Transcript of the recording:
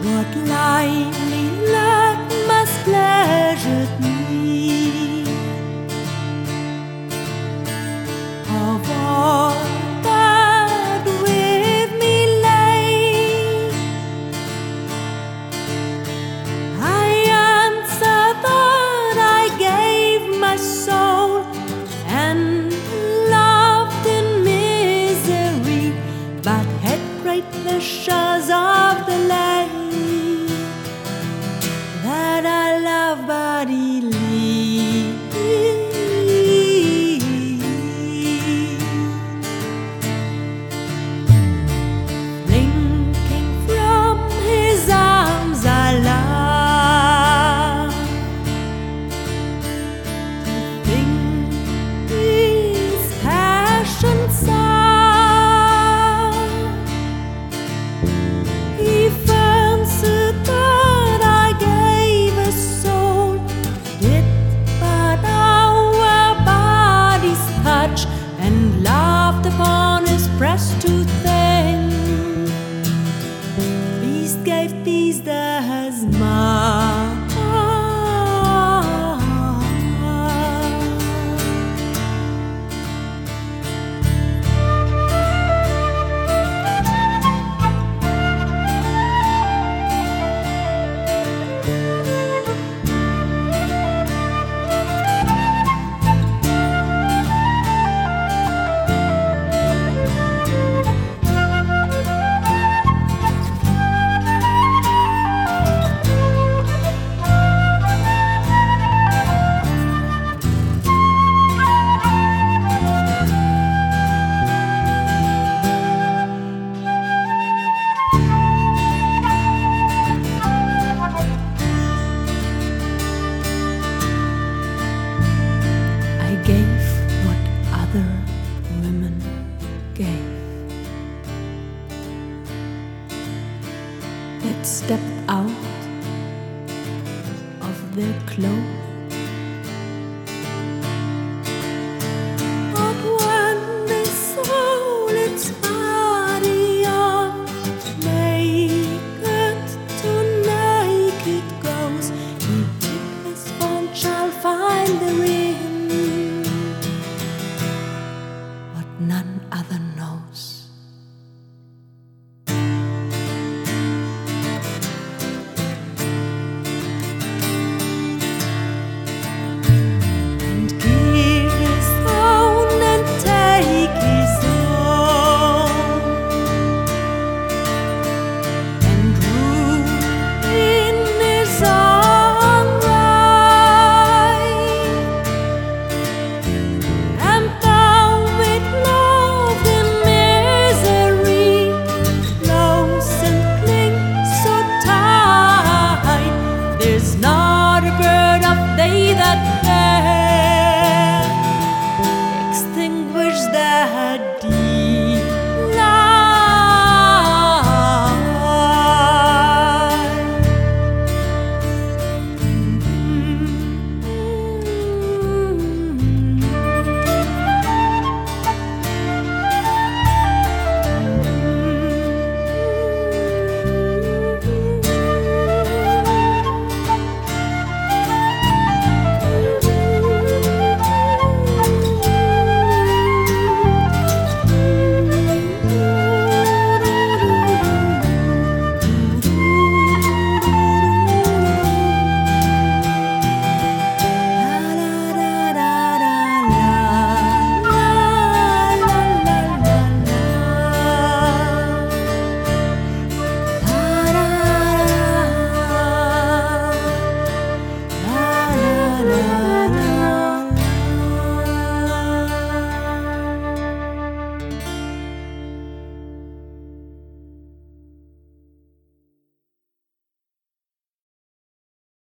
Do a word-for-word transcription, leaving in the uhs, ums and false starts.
what lively luck must pleasured me. Of all that with me lay, I answer that I gave my soul and loved in misery, but had great pleasures of the lay, that I love bodily. Blinking from his arms I love, to think his passion sour. He fancied that I gave a soul, did but our bodies touch, and laughed upon his breast to thin. Beast gave beast as much. I gave what other women gave, that stepped out of their clothes